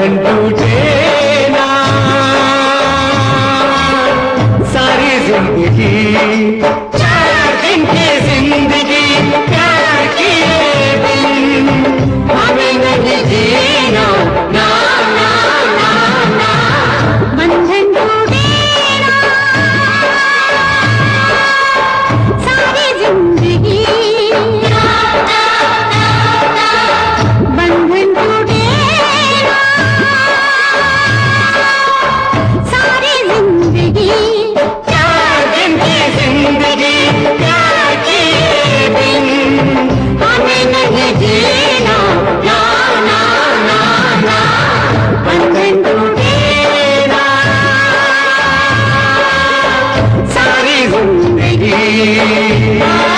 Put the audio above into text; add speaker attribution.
Speaker 1: बंधन टूटे ना सारी जिंदगी, 4 दिन की जिंदगी प्यार किए बिन हमें नहीं जीना ना ना ना ना।
Speaker 2: बंधन टूटे ना सारी जिंदगी, बंधन टूटे ना सारी जिंदगी,
Speaker 1: 4 दिन की जिंदगी प्यार किए बिन हमें नहीं जीना ना ना ना ना। बंधन टूटे ना सारी जिंदगी।